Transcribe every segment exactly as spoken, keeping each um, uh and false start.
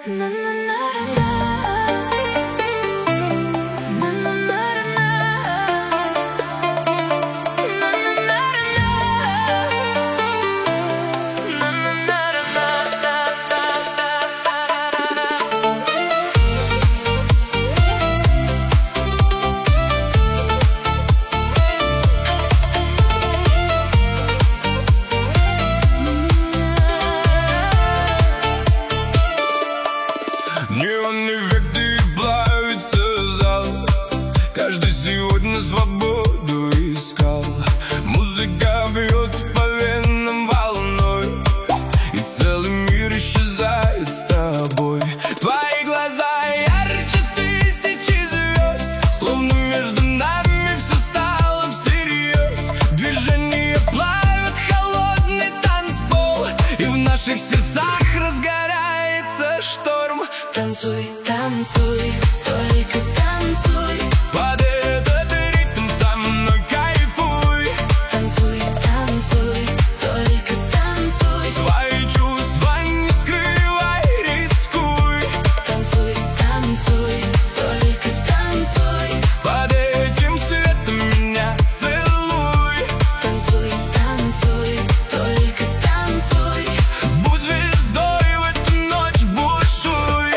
Неонный век, да и плавится зал. Каждый сегодня свободу искал. Музыка бьет по венам волной, и целый мир исчезает с тобой. Твои глаза ярче тысячи звезд, словно между нами все стало всерьез. Движения плавят холодный танцпол, и в наших сердцах разгорается шторм. Танцуй, танцуй, только танцуй. Под этот ритм со мной кайфуй. Танцуй, танцуй, только танцуй. Свои чувства не скрывай, рискуй. Танцуй, танцуй, только танцуй. Под этим светом меня целуй. Танцуй, танцуй, только танцуй. Будь звездой в эту ночь, бушуй.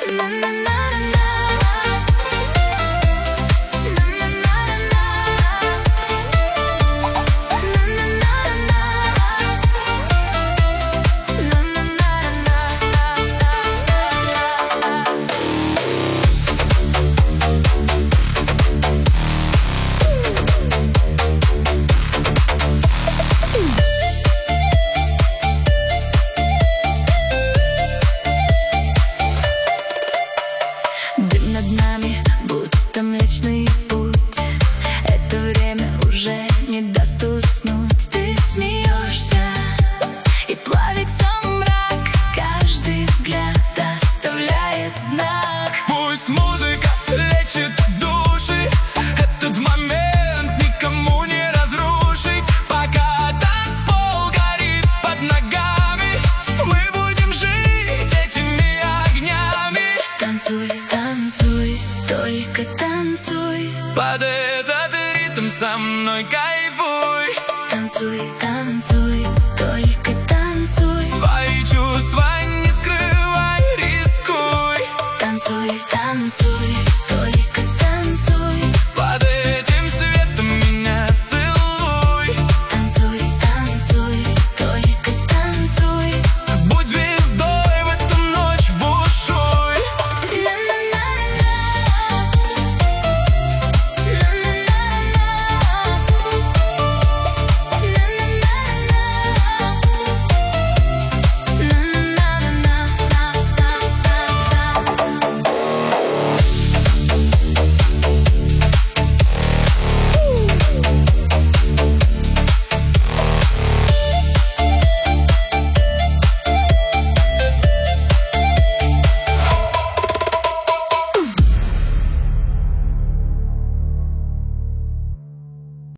Дым над нами, будто Млечный Путь. Это время уже не даст уснуть. Ты смеешься, и плавится мрак. Каждый взгляд оставляет знак. Пусть музыка лечит души, этот момент никому не разрушить. Пока танцпол горит под ногами, мы будем жить этими огнями. Танцуй, танцуй, только танцуй. Под этот ритм со мной кайфуй. Танцуй, танцуй,